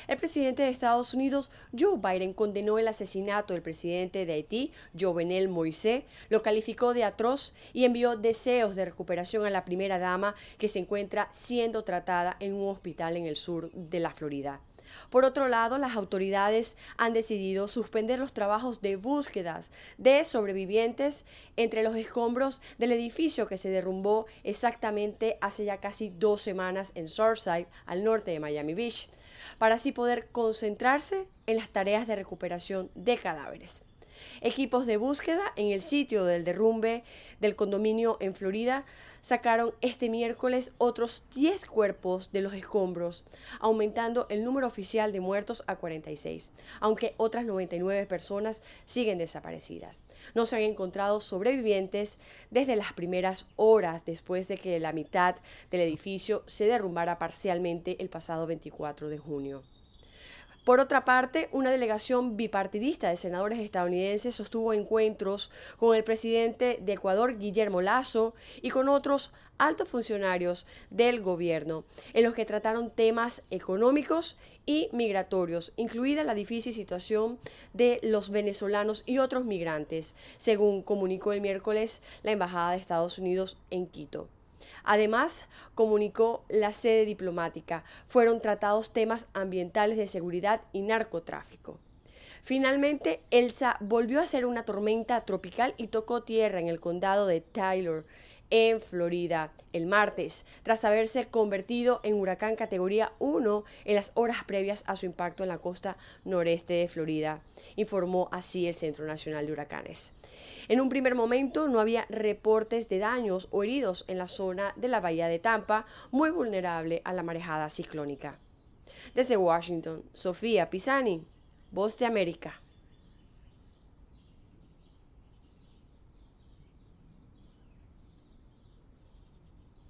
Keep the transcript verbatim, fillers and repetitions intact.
El presidente de Estados Unidos, Joe Biden, condenó el asesinato del presidente de Haití, Jovenel Moïse, lo calificó de atroz y envió deseos de recuperación a la primera dama, que se encuentra siendo tratada en un hospital en el sur de la Florida. Por otro lado, las autoridades han decidido suspender los trabajos de búsquedas de sobrevivientes entre los escombros del edificio que se derrumbó exactamente hace ya casi dos semanas en Surfside, al norte de Miami Beach, para así poder concentrarse en las tareas de recuperación de cadáveres. Equipos de búsqueda en el sitio del derrumbe del condominio en Florida sacaron este miércoles otros diez cuerpos de los escombros, aumentando el número oficial de muertos a cuarenta y seis, aunque otras noventa y nueve personas siguen desaparecidas. No se han encontrado sobrevivientes desde las primeras horas después de que la mitad del edificio se derrumbara parcialmente el pasado veinticuatro de junio. Por otra parte, una delegación bipartidista de senadores estadounidenses sostuvo encuentros con el presidente de Ecuador, Guillermo Lasso, y con otros altos funcionarios del gobierno, en los que trataron temas económicos y migratorios, incluida la difícil situación de los venezolanos y otros migrantes, según comunicó el miércoles la Embajada de Estados Unidos en Quito. Además, comunicó la sede diplomática, fueron tratados temas ambientales, de seguridad y narcotráfico. Finalmente, Elsa volvió a ser una tormenta tropical y tocó tierra en el condado de Taylor, en Florida, el martes, tras haberse convertido en huracán categoría uno en las horas previas a su impacto en la costa noreste de Florida, informó así el Centro Nacional de Huracanes. En un primer momento no había reportes de daños o heridos en la zona de la bahía de Tampa, muy vulnerable a la marejada ciclónica. Desde Washington, Sofía Pisani, Voz de América.